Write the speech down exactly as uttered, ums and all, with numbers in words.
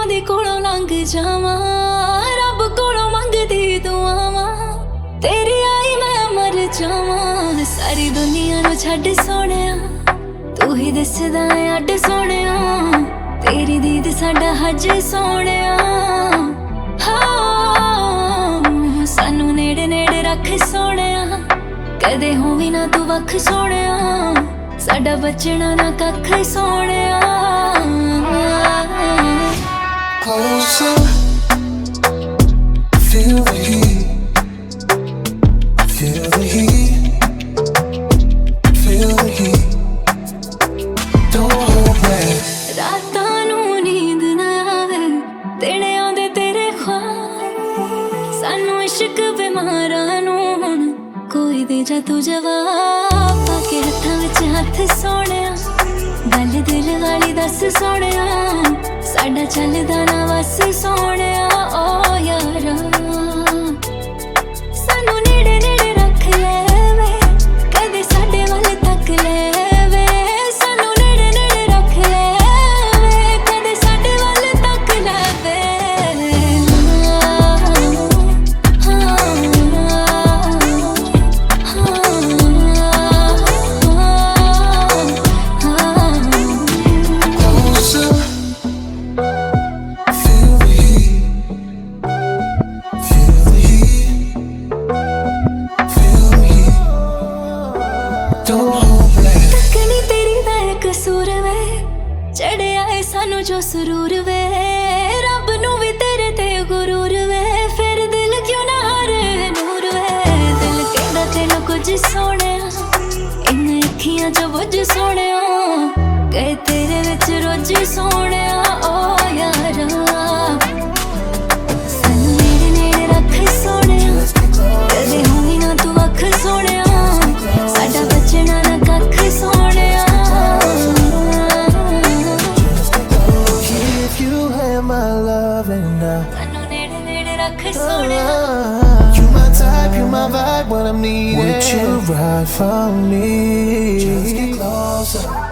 ਦੀ ਕੋਲੋਂ ਲੰਘ ਜਾਵਾਂ, ਰੱਬ ਕੋਲੋਂ ਮੰਗਦੀ ਦੁਆਵਾਂ, ਤੇਰੀ ਆਈ ਮੈਂ ਮਰ ਜਾਵਾਂ। ਸਾਰੀ ਦੁਨੀਆ ਨੂੰ ਛੱਡ ਸੋਹਣਿਆ, ਤੂੰ ਹੀ ਦਿਸਦਾ ਏ ਅੱਡ ਸੋਹਣਿਆ, ਤੇਰੀ ਦੀਦ ਸਾਡਾ ਹੱਜ ਸੋਹਣਿਆ। ਹਾਂ ਸਾਨੂੰ ਨੇੜੇ ਨੇੜੇ ਰੱਖ ਸੋਹਣਿਆ, ਕਦੇ ਹੋਵੀ ਨਾ ਤੂੰ ਵੱਖ ਸੋਹਣਿਆ, ਸਾਡਾ ਬਚਣਾ ਨਾ ਕੱਖ ਸੋਹਣਿਆ। Closer, feel the heat, feel the heat, feel the heat, don't hold back। ਰਾਤਾਂ ਨੂੰ ਨੀਂਦ ਨਾ ਆਵੇ, ਦਿਨ ਆਉਂਦੇ ਤੇਰੇ ਖ਼ਵਾਬ, ਸਾਨੂੰ ਇਸ਼ਕ ਬਿਮਾਰਾਂ ਨੂੰ ਹੁਣ ਕੋਈ ਦੇ ਜਾ ਤੂੰ ਜਵਾਬ। ਪਾ ਕੇ ਹੱਥਾਂ ਵਿੱਚ ਹੱਥ ਸੋਹਣਿਆ, ਗੱਲ ਦਿਲ ਵਾਲੀ ਦੱਸ ਸੋਹਣਿਆ, ਸਾਡਾ ਚੱਲਦਾ ਨਾ ਵਸ ਸੋਹਣਿਆ। ਓ ਯਾਰਾ ਸਾਨੂੰ ਨੇੜੇ ਨੇੜੇ ਰੱਖ ਲੈ ਵੇ, ਕਦੇ ਸਾਡੇ ਵੱਲ ਤੱਕ ਲੈ ਵੇ, ਸਾਨੂੰ ਨੇੜੇ ਨੇੜੇ ਰੱਖ ਲੈ ਵੇ, ਕਦੇ ਸਾਡੇ ਵੱਲ ਤੱਕ ਲੈ ਵੇ। Closer, feel the heat, feel the heat, feel the heat, don't hold back। ਤੱਕਣੀ ਤੇਰੀ ਦਾ ਏ ਕਸੂਰ ਵੇ, ਚੜਿਆ ਏ ਸਾਨੂੰ ਜੋ ਸਰੂਰ ਵੇ, ਰੱਬ ਨੂੰ ਵੀ ਤੇਰੇ ਤੇ ਗੁਰੂਰ ਵੇ, ਫਿਰ ਦਿਲ ਕਿਉਂ ਨਾ ਹਾਰੇ ਨੂਰ ਵੇ। ਦਿਲ ਕਹਿੰਦਾ ਤੈਨੂੰ ਕੁਝ ਸੋਹਣਿਆ, ਇਨ ਅੱਖੀਆਂ ਚ ਬੁੱਝ ਸੋਹਣਿਆ, ਕਹੇ ਤੇਰੇ ਵਿੱਚ ਰੋਜ਼ ਸੋਹਣਿਆ। ਓ ਯਾਰਾ ਸਾਨੂੰ ਨੇੜੇ ਨੇੜੇ ਰੱਖ ਸੋਹਣਿਆ, ਕਦੇ ਹੋਈ ਨਾ ਤੂੰ ਵੱਖ ਸੋਹਣਿਆ, ਸਾਡਾ ਬਚਣਾ ਨਾ ਕੱਖ ਸੋਹਣਿਆ। If you had my love and I, ਸਾਨੂੰ ਨੇੜੇ ਨੇੜੇ ਰੱਖ ਸੋਹਣਿਆ, you my type, you my vibe when I'm needed, would you ride for me? Just get closer.